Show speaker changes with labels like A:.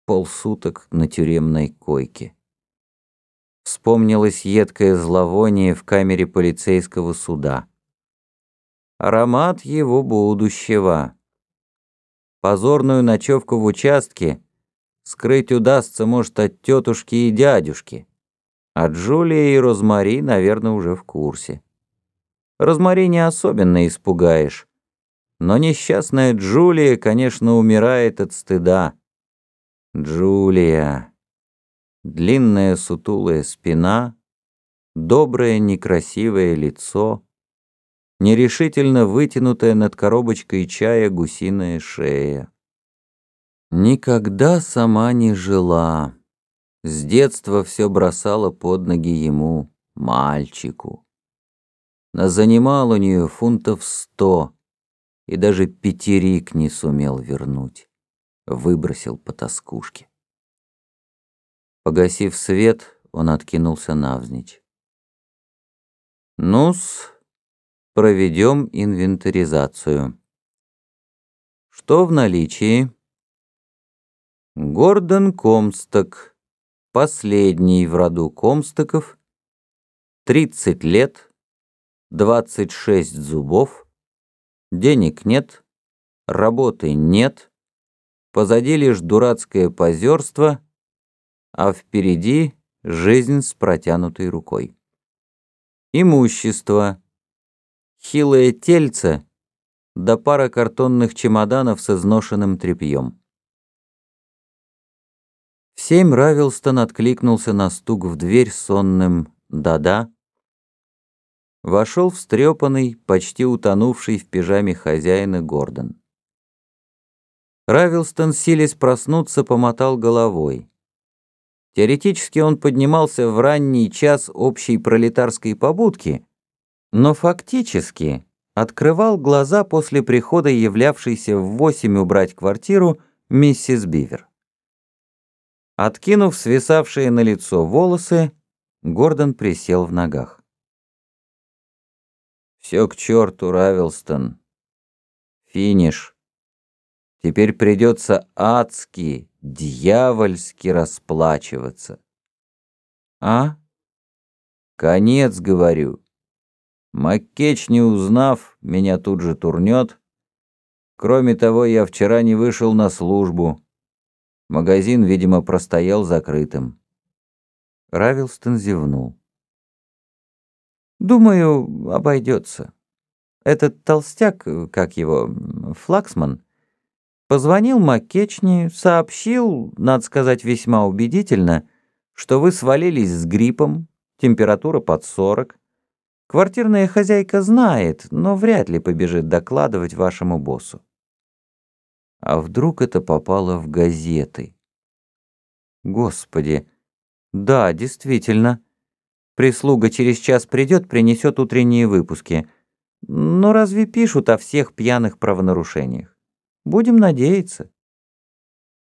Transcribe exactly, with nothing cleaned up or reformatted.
A: полсуток на тюремной койке. Вспомнилось едкое зловоние в камере полицейского суда. Аромат его будущего. Позорную ночевку в участке скрыть удастся, может, от тетушки и дядюшки. А Джулия и Розмари, наверное, уже в курсе. Розмари не особенно испугаешь, но несчастная Джулия, конечно, умирает от стыда. Джулия. Длинная сутулая спина, доброе некрасивое лицо, нерешительно вытянутая над коробочкой чая гусиная шея. Никогда сама не жила. С детства все бросала под ноги ему, мальчику. Занимал у нее фунтов сто, и даже пятерик не сумел вернуть. Выбросил по тоскушке. Погасив свет, он откинулся навзничь. Ну-с, проведем инвентаризацию. Что в наличии? Гордон Комсток, последний в роду Комстоков, тридцать лет, двадцать шесть зубов, денег нет, работы нет, позади лишь дурацкое позерство, а впереди жизнь с протянутой рукой. Имущество. Хилое тельце, да пара картонных чемоданов с изношенным тряпьем. В семь Равилстон откликнулся на стук в дверь сонным «да-да». Вошел встрепанный, почти утонувший в пижаме хозяина Гордон. Равилстон, силясь проснуться, помотал головой. Теоретически он поднимался в ранний час общей пролетарской побудки, но фактически открывал глаза после прихода являвшейся в восемь убрать квартиру миссис Бивер. Откинув свисавшие на лицо волосы, Гордон присел в ногах. «Все к черту, Равилстон. Финиш. Теперь придется адски, дьявольски расплачиваться». «А? Конец, говорю. Маккеч, не узнав, меня тут же турнет. Кроме того, я вчера не вышел на службу. Магазин, видимо, простоял закрытым». Равилстон зевнул. «Думаю, обойдется. Этот толстяк, как его, Флаксман, позвонил Маккечни, сообщил, надо сказать, весьма убедительно, что вы свалились с гриппом, температура под сорок. Квартирная хозяйка знает, но вряд ли побежит докладывать вашему боссу. А вдруг это попало в газеты? Господи, да, действительно. Прислуга через час придет, принесет утренние выпуски. Но разве пишут о всех пьяных правонарушениях? Будем надеяться.